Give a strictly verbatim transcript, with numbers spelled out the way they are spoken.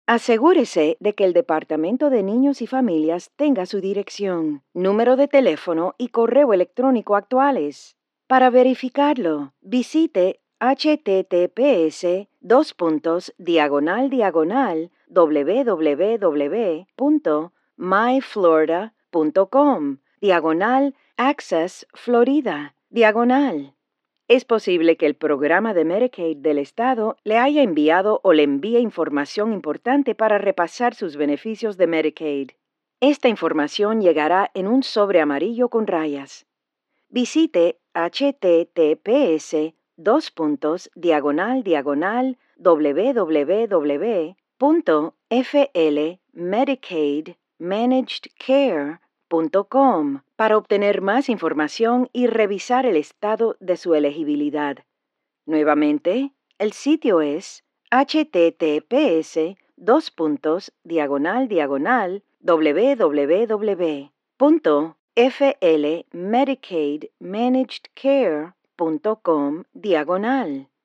Asegúrese de que el Departamento de Niños y Familias tenga su dirección, número de teléfono y correo electrónico actuales. Para verificarlo, visite https dos puntos diagonal diagonal www.myflorida.com diagonal access florida diagonal. Es posible que el programa de Medicaid del Estado le haya enviado o le envíe información importante para repasar sus beneficios de Medicaid. Esta información llegará en un sobre amarillo con rayas. Visite https dos puntos diagonal diagonal www.flmedicaidmanagedcare.com para obtener más información y revisar el estado de su elegibilidad. Nuevamente, el sitio es https dos puntos diagonal diagonal www.flmedicaidmanagedcare.com diagonal.